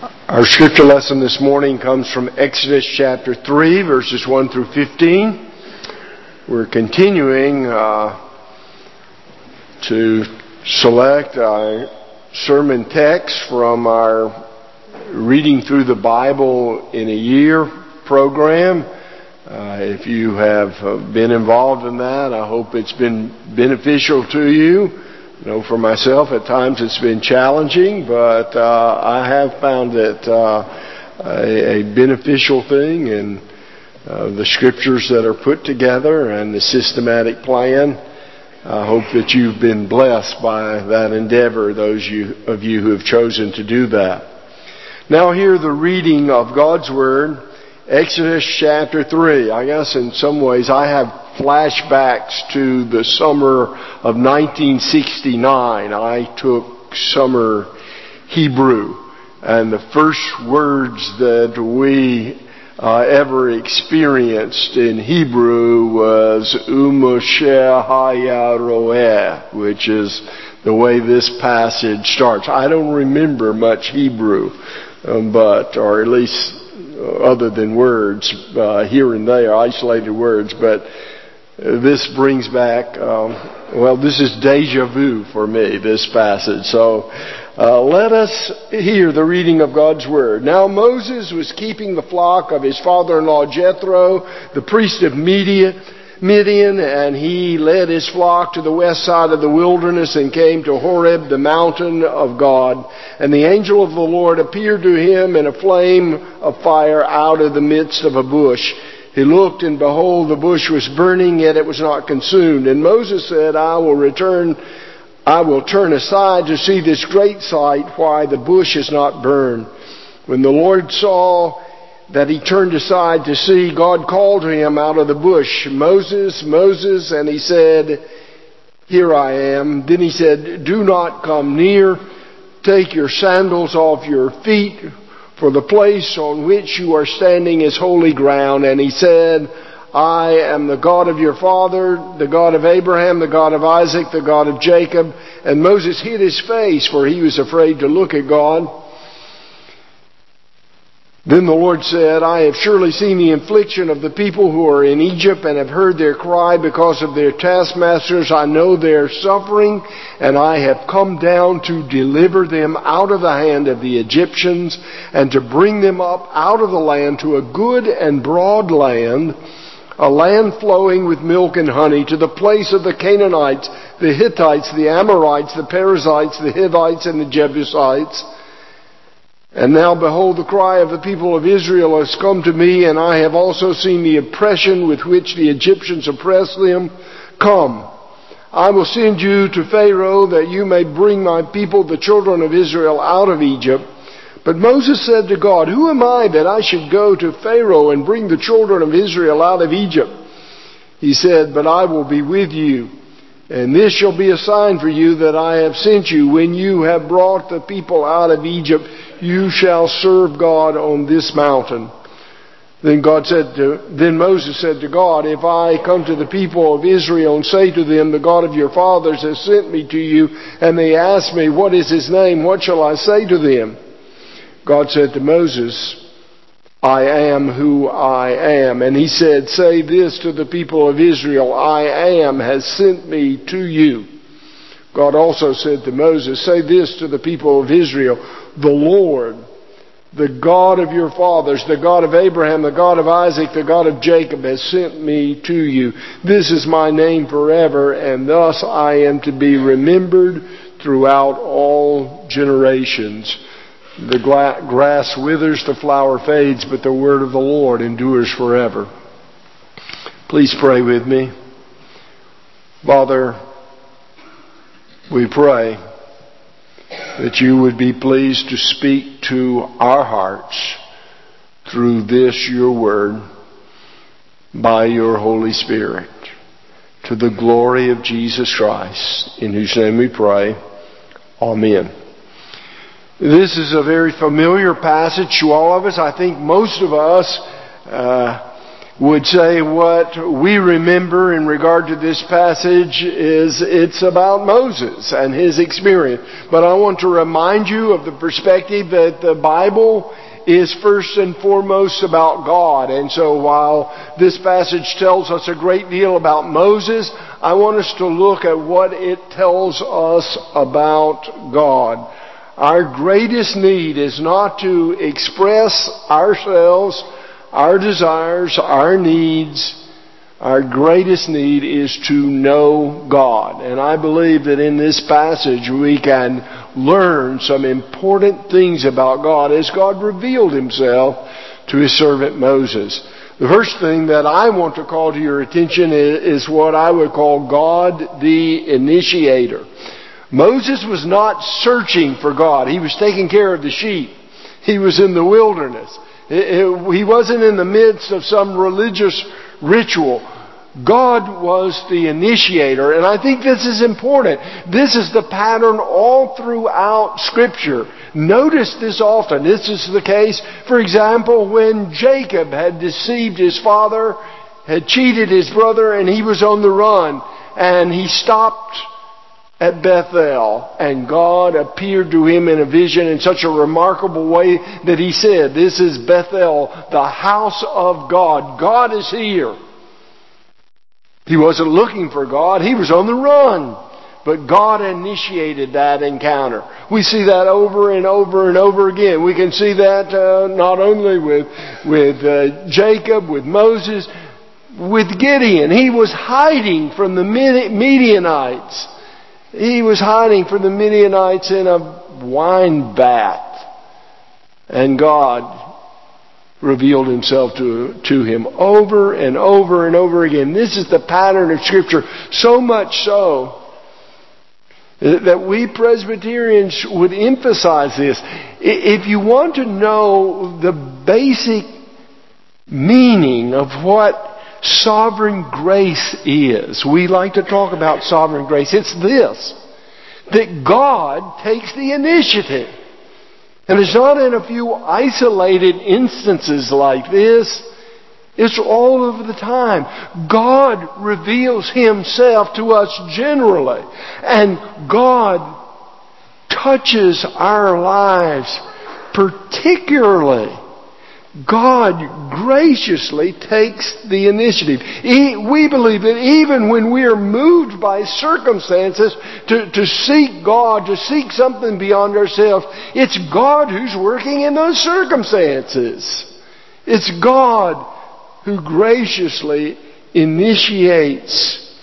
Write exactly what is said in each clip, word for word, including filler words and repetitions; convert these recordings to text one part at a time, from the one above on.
Our scripture lesson this morning comes from Exodus chapter three, verses one through fifteen. We're continuing uh, to select our sermon text from our Reading Through the Bible in a Year program. Uh, if you have been involved in that, I hope it's been beneficial to you. You know, for myself, at times it's been challenging, but uh, I have found it uh, a, a beneficial thing, and uh, the scriptures that are put together and the systematic plan. I hope that you've been blessed by that endeavor, those you, of you who have chosen to do that. Now hear the reading of God's Word, Exodus chapter three. I guess in some ways I have flashbacks to the summer of nineteen sixty-nine. I took summer Hebrew, and the first words that we uh, ever experienced in Hebrew was Umoshe Haya Roeh, which is the way this passage starts. I don't remember much Hebrew, um, but, or at least other than words, uh, here and there, isolated words, but this brings back, um, well, this is deja vu for me, this passage. So uh, let us hear the reading of God's Word. Now Moses was keeping the flock of his father-in-law Jethro, the priest of Midian, Midian, and he led his flock to the west side of the wilderness and came to Horeb, the mountain of God. And the angel of the Lord appeared to him in a flame of fire out of the midst of a bush. He looked, and behold, the bush was burning, yet it was not consumed. And Moses said, I will return, I will turn aside to see this great sight, why the bush is not burned. When the Lord saw that he turned aside to see, God called to him out of the bush, Moses, Moses, and he said, Here I am. Then he said, Do not come near. Take your sandals off your feet, for the place on which you are standing is holy ground. And he said, I am the God of your father, the God of Abraham, the God of Isaac, the God of Jacob. And Moses hid his face, for he was afraid to look at God. Then the Lord said, I have surely seen the affliction of the people who are in Egypt, and have heard their cry because of their taskmasters. I know their suffering, and I have come down to deliver them out of the hand of the Egyptians, and to bring them up out of the land to a good and broad land, a land flowing with milk and honey, to the place of the Canaanites, the Hittites, the Amorites, the Perizzites, the Hivites, and the Jebusites. And now behold, the cry of the people of Israel has come to me, and I have also seen the oppression with which the Egyptians oppress them. Come, I will send you to Pharaoh, that you may bring my people, the children of Israel, out of Egypt. But Moses said to God, Who am I that I should go to Pharaoh and bring the children of Israel out of Egypt? He said, But I will be with you, and this shall be a sign for you that I have sent you. When you have brought the people out of Egypt, you shall serve God on this mountain. Then God said to, then Moses said to God, If I come to the people of Israel and say to them, The God of your fathers has sent me to you, and they ask me, What is his name? What shall I say to them? God said to Moses, I am who I am. And he said, Say this to the people of Israel, I am has sent me to you. God also said to Moses, Say this to the people of Israel, The Lord, the God of your fathers, the God of Abraham, the God of Isaac, the God of Jacob has sent me to you. This is my name forever, and thus I am to be remembered throughout all generations. The grass withers, the flower fades, but the word of the Lord endures forever. Please pray with me. Father, we pray that you would be pleased to speak to our hearts through this, your word, by your Holy Spirit, to the glory of Jesus Christ, in whose name we pray. Amen. This is a very familiar passage to all of us. I think most of us uh, would say what we remember in regard to this passage is it's about Moses and his experience. But I want to remind you of the perspective that the Bible is first and foremost about God. And so while this passage tells us a great deal about Moses, I want us to look at what it tells us about God. Our greatest need is not to express ourselves, our desires, our needs. Our greatest need is to know God. And I believe that in this passage we can learn some important things about God as God revealed Himself to His servant Moses. The first thing that I want to call to your attention is what I would call God the initiator. Moses was not searching for God. He was taking care of the sheep. He was in the wilderness. He wasn't in the midst of some religious ritual. God was the initiator, and I think this is important. This is the pattern all throughout Scripture. Notice this often. This is the case, for example, when Jacob had deceived his father, had cheated his brother, and he was on the run, and he stopped at Bethel, and God appeared to him in a vision in such a remarkable way that he said, "This is Bethel, the house of God. God is here." He wasn't looking for God. He was on the run. But God initiated that encounter. We see that over and over and over again. We can see that uh, not only with, with uh, Jacob, with Moses, with Gideon. He was hiding from the Midianites. He was hiding from the Midianites in a wine vat. And God revealed Himself to, to him over and over and over again. This is the pattern of Scripture. So much so that we Presbyterians would emphasize this. If you want to know the basic meaning of what sovereign grace is, we like to talk about sovereign grace. It's this, that God takes the initiative. And it's not in a few isolated instances like this. It's all over the time. God reveals Himself to us generally. And God touches our lives particularly. God graciously takes the initiative. We believe that even when we are moved by circumstances to, to seek God, to seek something beyond ourselves, it's God who's working in those circumstances. It's God who graciously initiates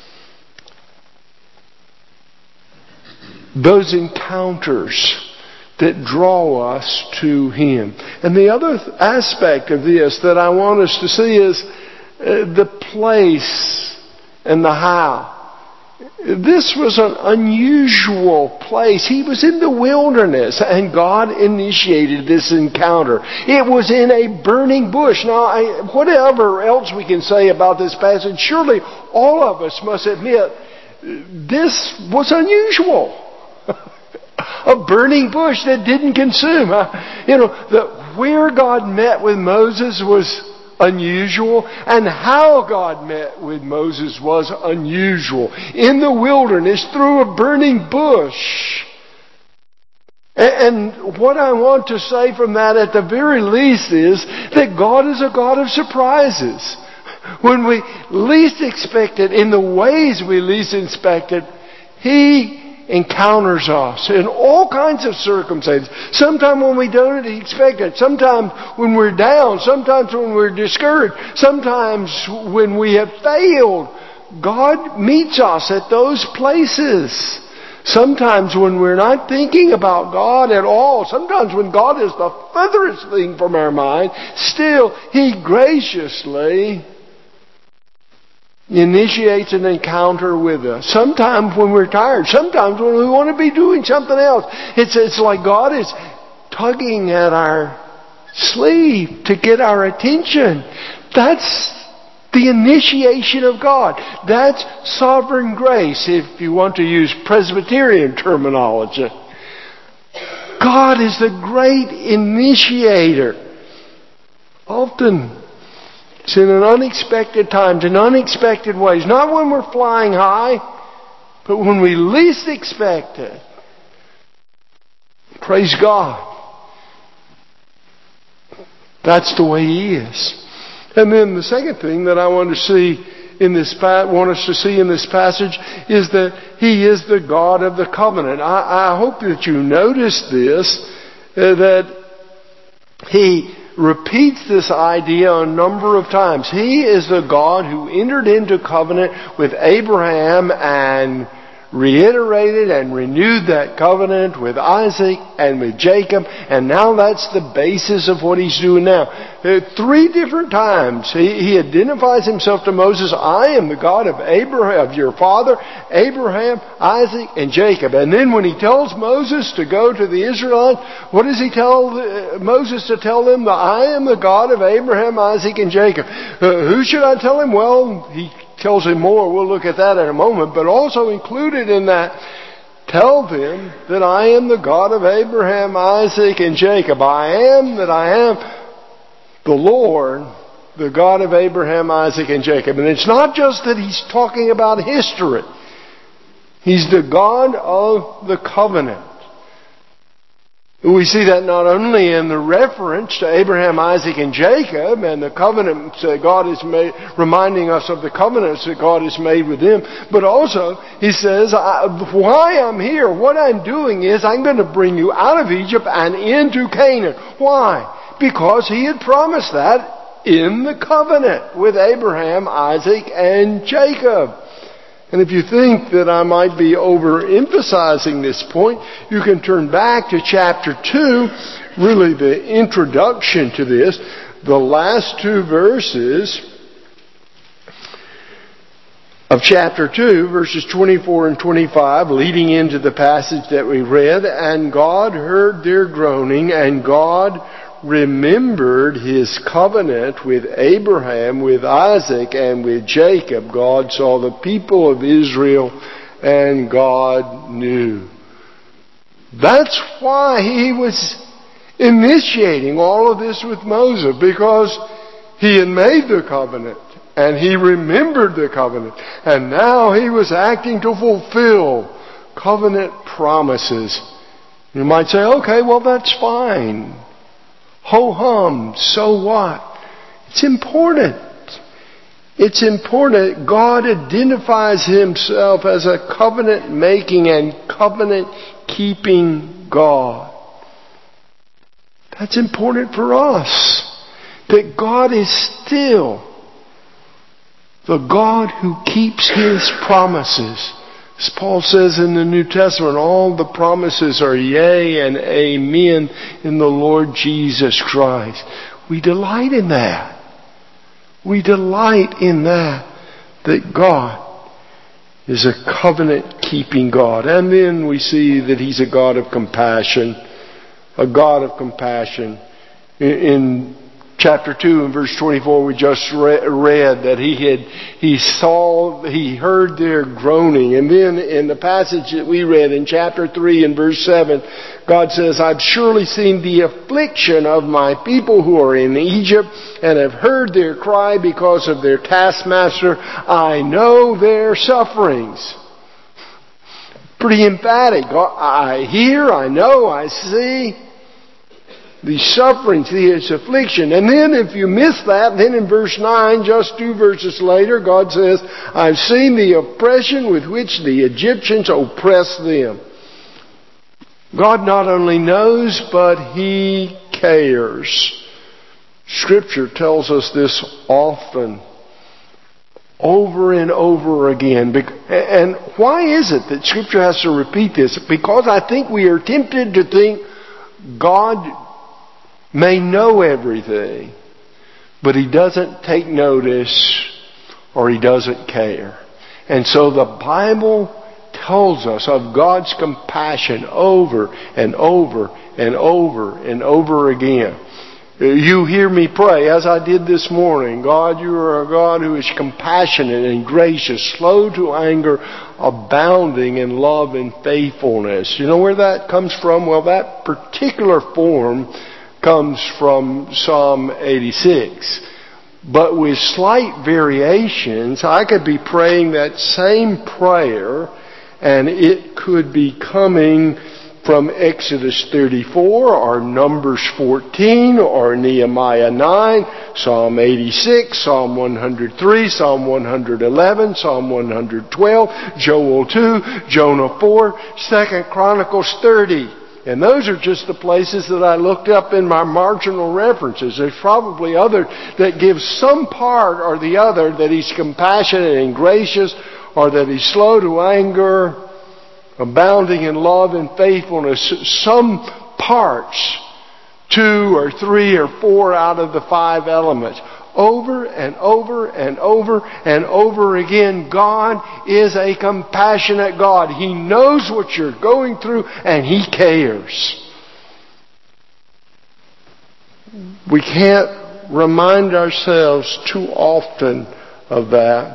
those encounters that draw us to Him. And the other aspect of this that I want us to see is uh, the place and the how. This was an unusual place. He was in the wilderness, and God initiated this encounter. It was in a burning bush. Now, I, whatever else we can say about this passage, surely all of us must admit this was unusual. A burning bush that didn't consume. You know, the, where God met with Moses was unusual, and how God met with Moses was unusual. In the wilderness, through a burning bush. And, and what I want to say from that at the very least is that God is a God of surprises. When we least expect it, in the ways we least expect it, He encounters us in all kinds of circumstances. Sometimes when we don't expect it. Sometimes when we're down. Sometimes when we're discouraged. Sometimes when we have failed. God meets us at those places. Sometimes when we're not thinking about God at all. Sometimes when God is the furthest thing from our mind. Still, He graciously initiates an encounter with us. Sometimes when we're tired. Sometimes when we want to be doing something else. It's, it's like God is tugging at our sleeve to get our attention. That's the initiation of God. That's sovereign grace, if you want to use Presbyterian terminology. God is the great initiator. Often It's in an unexpected times, in unexpected ways. Not when we're flying high, but when we least expect it. Praise God. That's the way He is. And then the second thing that I want to see in this want us to see in this passage is that He is the God of the covenant. I, I hope that you notice this, uh, that He repeats this idea a number of times. He is the God who entered into covenant with Abraham and reiterated and renewed that covenant with Isaac and with Jacob, and now that's the basis of what He's doing now. Uh, three different times he, he identifies Himself to Moses. I am the God of Abraham, of your father, Abraham, Isaac, and Jacob. And then when He tells Moses to go to the Israelites, what does He tell uh, Moses to tell them? That I am the God of Abraham, Isaac, and Jacob. Uh, who should I tell him? Well, He tells him more. We'll look at that in a moment. But also included in that, tell them that I am the God of Abraham, Isaac, and Jacob. I am that I am the Lord, the God of Abraham, Isaac, and Jacob. And it's not just that He's talking about history. He's the God of the covenant. We see that not only in the reference to Abraham, Isaac, and Jacob, and the covenants that God is made, reminding us of the covenants that God has made with them, but also He says, why I'm here, what I'm doing is I'm going to bring you out of Egypt and into Canaan. Why? Because He had promised that in the covenant with Abraham, Isaac, and Jacob. And if you think that I might be overemphasizing this point, you can turn back to chapter two, really the introduction to this, the last two verses of chapter two, verses twenty-four and twenty-five, leading into the passage that we read. And God heard their groaning, and God remembered His covenant with Abraham, with Isaac, and with Jacob. God saw the people of Israel, and God knew. That's why He was initiating all of this with Moses, because He had made the covenant, and He remembered the covenant, and now He was acting to fulfill covenant promises. You might say, okay, well, that's fine. Ho-hum, so what? It's important. It's important. God identifies Himself as a covenant-making and covenant-keeping God. That's important for us. That God is still the God who keeps His promises. As Paul says in the New Testament, all the promises are yea and amen in the Lord Jesus Christ. We delight in that. We delight in that, that God is a covenant-keeping God. And then we see that He's a God of compassion. A God of compassion. In chapter two and verse twenty-four, we just read that he had, he saw, he heard their groaning. And then in the passage that we read in chapter three and verse seven, God says, I've surely seen the affliction of my people who are in Egypt, and have heard their cry because of their taskmaster. I know their sufferings. Pretty emphatic. I hear, I know, I see the sufferings, His affliction. And then if you miss that, then in verse nine, just two verses later, God says, I've seen the oppression with which the Egyptians oppress them. God not only knows, but He cares. Scripture tells us this often, over and over again. And why is it that Scripture has to repeat this? Because I think we are tempted to think God may know everything, but He doesn't take notice, or He doesn't care. And so the Bible tells us of God's compassion over and over and over and over again. You hear me pray, as I did this morning, God, You are a God who is compassionate and gracious, slow to anger, abounding in love and faithfulness. You know where that comes from? Well, that particular form comes from Psalm eighty-six. But with slight variations, I could be praying that same prayer, and it could be coming from Exodus thirty-four, or Numbers fourteen, or Nehemiah nine, Psalm eighty-six, Psalm one hundred three, Psalm one hundred eleven, Psalm one hundred twelve, Joel two, Jonah four, Second Chronicles thirty. And those are just the places that I looked up in my marginal references. There's probably others that give some part or the other that He's compassionate and gracious, or that He's slow to anger, abounding in love and faithfulness. Some parts, two or three or four out of the five elements. Over and over and over and over again, God is a compassionate God. He knows what you're going through, and He cares. We can't remind ourselves too often of that.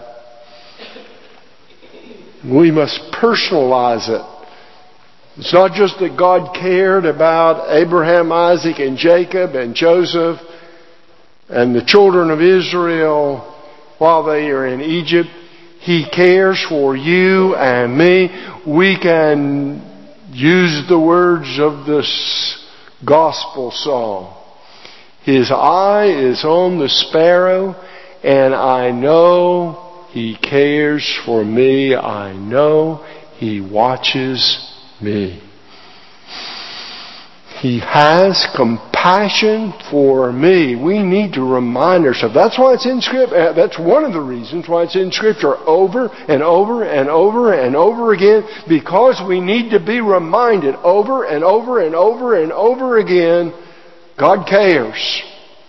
We must personalize it. It's not just that God cared about Abraham, Isaac, and Jacob, and Joseph, and the children of Israel while they are in Egypt. He cares for you and me. We can use the words of this gospel song. His eye is on the sparrow, and I know He cares for me. I know He watches me. He has compassion for me. We need to remind ourselves. That's why it's in Scripture. That's one of the reasons why it's in Scripture over and over and over and over again. Because we need to be reminded over and over and over and over again, God cares.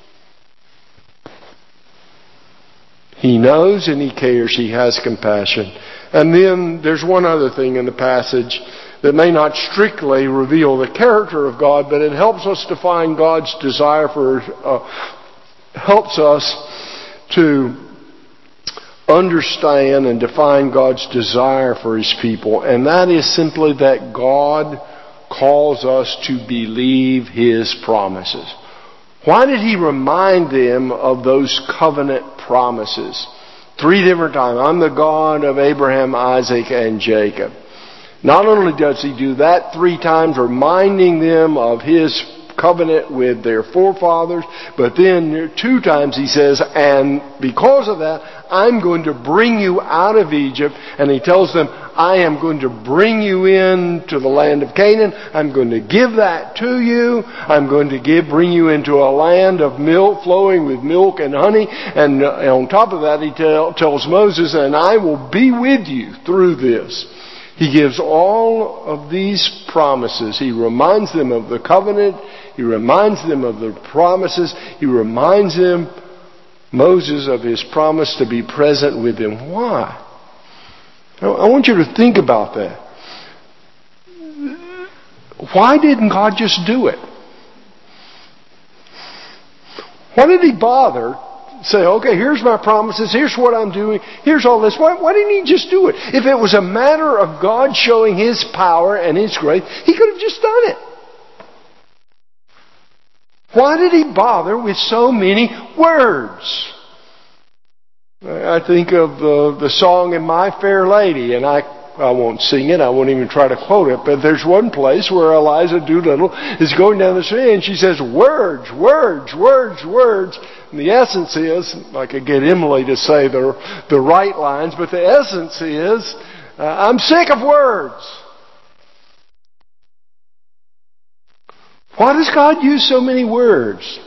He knows and He cares. He has compassion. And then there's one other thing in the passage that may not strictly reveal the character of God, but it helps us to find God's desire for, uh, helps us to understand and define God's desire for His people. And that is simply that God calls us to believe His promises. Why did He remind them of those covenant promises? Three different times. I'm the God of Abraham, Isaac, and Jacob. Not only does He do that three times, reminding them of His covenant with their forefathers, but then two times He says, and because of that, I'm going to bring you out of Egypt. And He tells them, I am going to bring you into the land of Canaan. I'm going to give that to you. I'm going to give, bring you into a land of milk, flowing with milk and honey. And on top of that, He tell, tells Moses, and I will be with you through this. He gives all of these promises. He reminds them of the covenant. He reminds them of the promises. He reminds them, Moses, of his promise to be present with them. Why? I want you to think about that. Why didn't God just do it? Why did He bother? Say, okay, here's my promises, here's what I'm doing, here's all this. Why, why didn't He just do it? If it was a matter of God showing His power and His grace, He could have just done it. Why did He bother with so many words? I think of the, the song in My Fair Lady, and I I won't sing it, I won't even try to quote it, but there's one place where Eliza Doolittle is going down the street and she says, words, words, words, words. And the essence is, I could get Emily to say the, the right lines, but the essence is, uh, I'm sick of words. Why does God use so many words?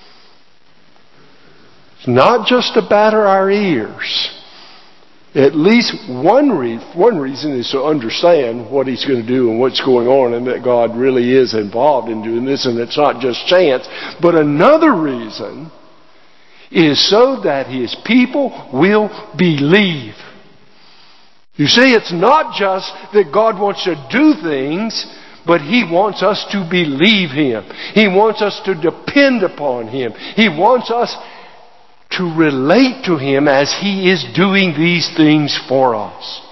It's not just to batter our ears. At least one, re- one reason is to understand what He's going to do and what's going on, and that God really is involved in doing this and it's not just chance. But another reason is so that His people will believe. You see, it's not just that God wants to do things, but He wants us to believe Him. He wants us to depend upon Him. He wants us to relate to Him as He is doing these things for us.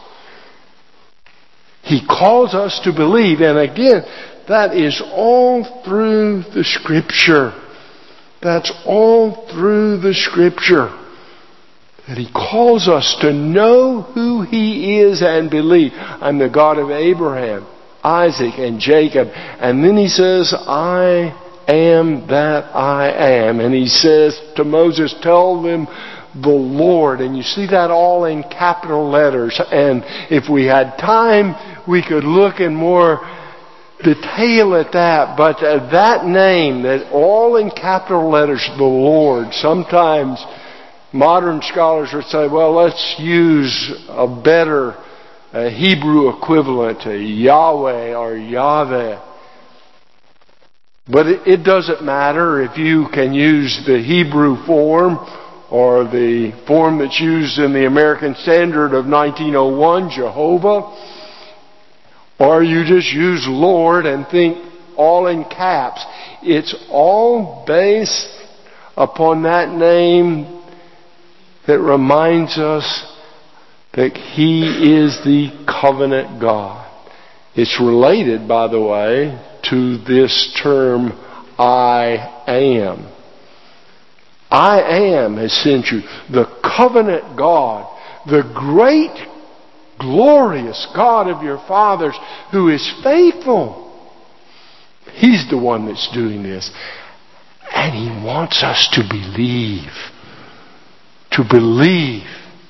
He calls us to believe. And again, that is all through the Scripture. That's all through the Scripture. That He calls us to know who He is and believe. I'm the God of Abraham, Isaac, and Jacob. And then He says, I am that I am. And He says to Moses, tell them the Lord. And you see that all in capital letters. And if we had time, we could look in more detail at that. But uh, that name, that all in capital letters, the Lord, sometimes modern scholars would say, well, let's use a better uh, Hebrew equivalent to Yahweh or Yahweh. But it, it doesn't matter if you can use the Hebrew form or the form that's used in the American Standard of nineteen oh one, Jehovah, or you just use Lord and think all in caps. It's all based upon that name that reminds us that He is the covenant God. It's related, by the way, to this term, I am. I am has sent you. The covenant God, the great, glorious God of your fathers, who is faithful. He's the one that's doing this. And He wants us to believe. To believe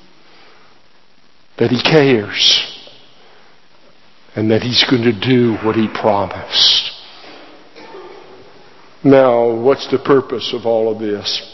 that He cares and that He's going to do what He promised. Now, what's the purpose of all of this?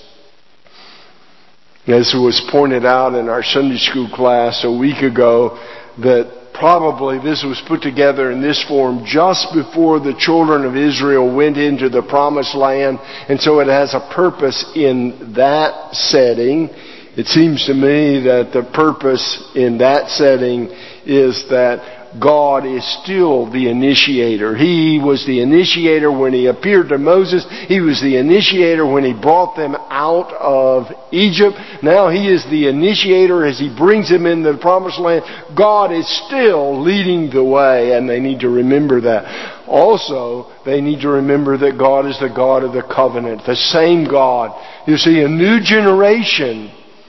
As was pointed out in our Sunday school class a week ago, that probably this was put together in this form just before the children of Israel went into the promised land, and so it has a purpose in that setting. It seems to me that the purpose in that setting is that God is still the initiator. He was the initiator when He appeared to Moses. He was the initiator when He brought them out of Egypt. Now He is the initiator as He brings them into the promised land. God is still leading the way, and they need to remember that. Also, they need to remember that God is the God of the covenant, the same God. You see, a new generation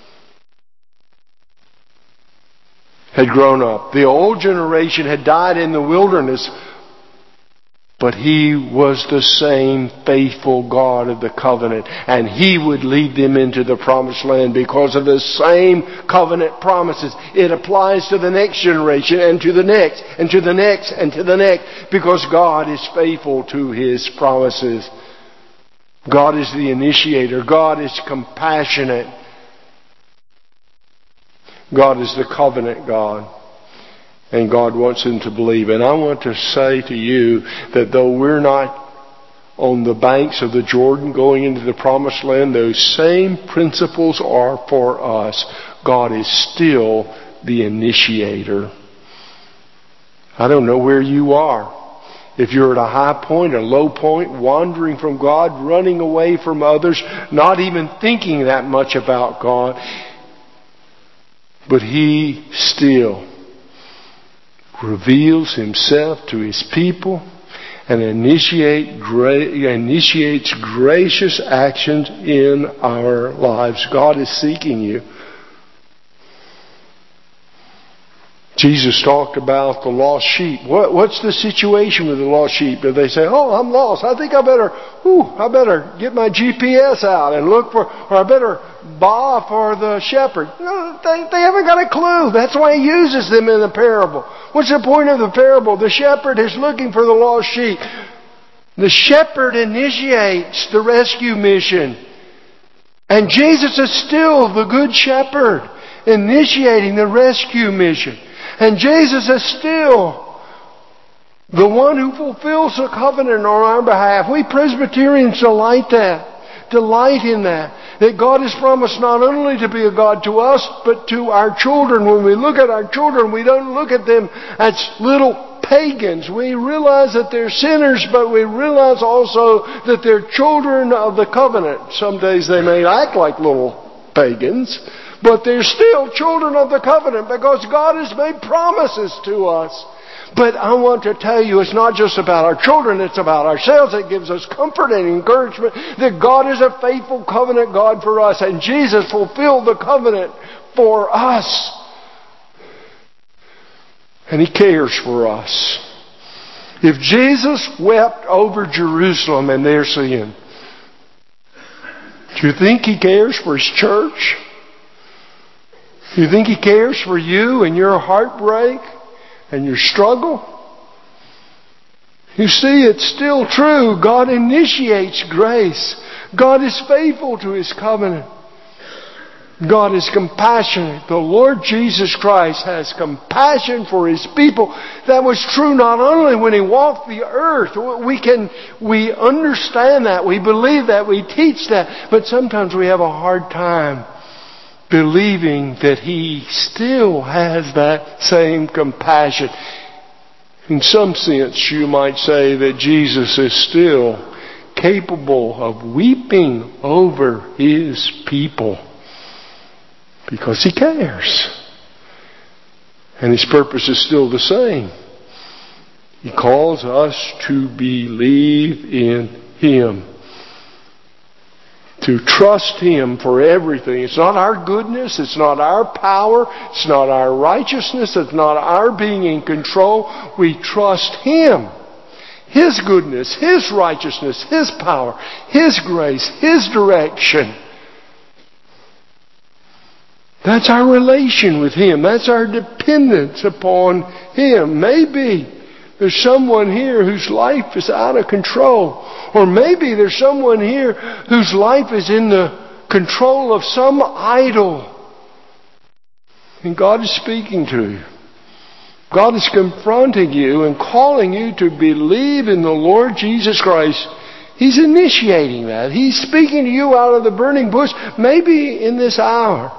had grown up. The old generation had died in the wilderness, but He was the same faithful God of the covenant, and He would lead them into the promised land because of the same covenant promises. It applies to the next generation and to the next and to the next and to the next, because God is faithful to His promises. God is the initiator. God is compassionate. God is the covenant God. And God wants them to believe. And I want to say to you that though we're not on the banks of the Jordan going into the promised land, those same principles are for us. God is still the initiator. I don't know where you are. If you're at a high point, a low point, wandering from God, running away from others, not even thinking that much about God, but He still reveals Himself to His people and initiate gra- initiates gracious actions in our lives. God is seeking you. Jesus talked about the lost sheep. What, what's the situation with the lost sheep? Do they say, oh, I'm lost. I think I better, whew, I better get my G P S out and look for, or I better baa for the shepherd. No, they, they haven't got a clue. That's why He uses them in the parable. What's the point of the parable? The shepherd is looking for the lost sheep. The shepherd initiates the rescue mission. And Jesus is still the good shepherd initiating the rescue mission. And Jesus is still the one who fulfills the covenant on our behalf. We Presbyterians delight that. Delight in that. That God has promised not only to be a God to us, but to our children. When we look at our children, we don't look at them as little pagans. We realize that they're sinners, but we realize also that they're children of the covenant. Some days they may act like little pagans, but they're still children of the covenant because God has made promises to us. But I want to tell you, it's not just about our children, it's about ourselves. It gives us comfort and encouragement that God is a faithful covenant God for us, and Jesus fulfilled the covenant for us. And He cares for us. If Jesus wept over Jerusalem and their sin, do you think He cares for His church? Do you think He cares for you and your heartbreak and your struggle? You see, it's still true. God initiates grace. God is faithful to His covenant. God is compassionate. The Lord Jesus Christ has compassion for His people. That was true not only when He walked the earth. We can, we understand that. We believe that. We teach that. But sometimes we have a hard time believing that He still has that same compassion. In some sense, you might say that Jesus is still capable of weeping over His people. Because He cares. And His purpose is still the same. He calls us to believe in Him. To trust Him for everything. It's not our goodness. It's not our power. It's not our righteousness. It's not our being in control. We trust Him. His goodness, His righteousness, His power, His grace, His direction. That's our relation with Him. That's our dependence upon Him. Maybe there's someone here whose life is out of control. Or maybe there's someone here whose life is in the control of some idol. And God is speaking to you. God is confronting you and calling you to believe in the Lord Jesus Christ. He's initiating that. He's speaking to you out of the burning bush, maybe in this hour.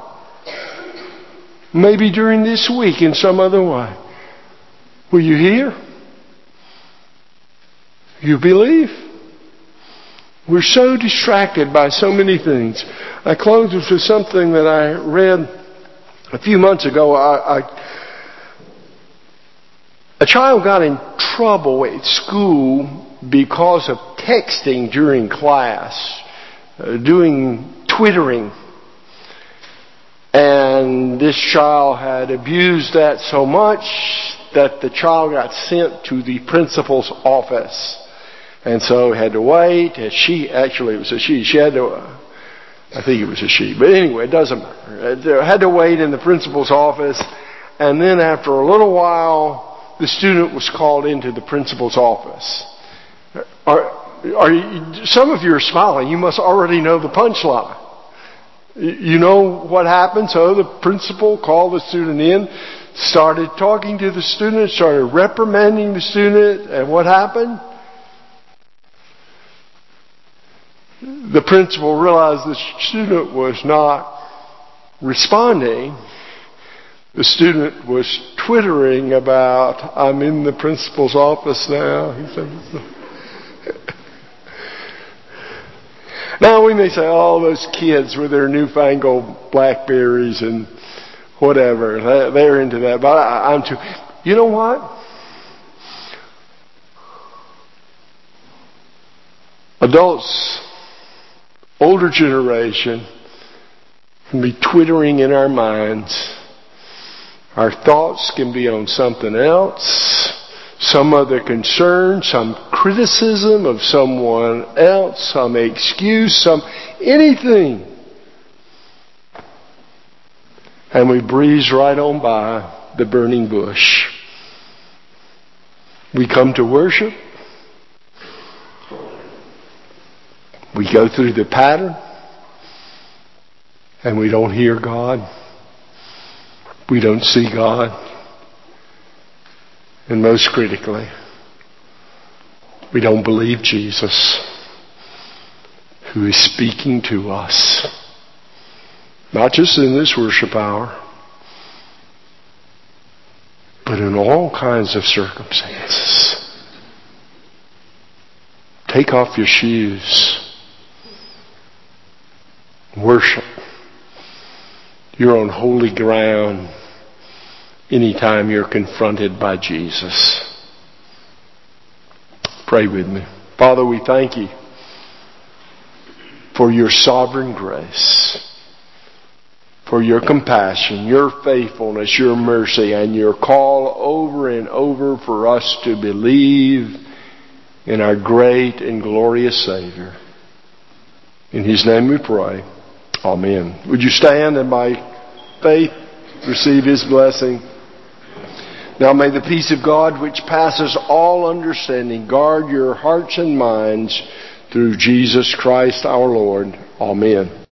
Maybe during this week in some other way. Will you hear? You believe? We're so distracted by so many things. I close with something that I read a few months ago. I, I, a child got in trouble at school because of texting during class, uh, doing twittering. And this child had abused that so much that the child got sent to the principal's office. And so had to wait. She, actually it was a she. She had to, I think it was a she. But anyway, it doesn't matter. Had to wait in the principal's office. And then after a little while, the student was called into the principal's office. Are, are you, some of you are smiling. You must already know the punchline. You know what happened? So the principal called the student in, started talking to the student, started reprimanding the student, and what happened? The principal realized the student was not responding. The student was twittering about, "I'm in the principal's office now." He said, now we may say, "Oh, those kids with their newfangled Blackberries and whatever, they're into that." But I, I'm too. You know what? Adults, older generation, can be twittering in our minds. Our thoughts can be on something else, some other concern, some criticism of someone else, some excuse, some anything. And we breeze right on by the burning bush. We come to worship. We go through the pattern. And we don't hear God. We don't see God. And most critically, we don't believe Jesus, who is speaking to us. Not just in this worship hour, but in all kinds of circumstances. Take off your shoes. Worship. You're on holy ground anytime you're confronted by Jesus. Pray with me. Father, we thank you for your sovereign grace, for your compassion, your faithfulness, your mercy, and your call over and over for us to believe in our great and glorious Savior. In His name we pray. Amen. Would you stand and by faith receive His blessing? Now may the peace of God, which passes all understanding, guard your hearts and minds through Jesus Christ our Lord. Amen.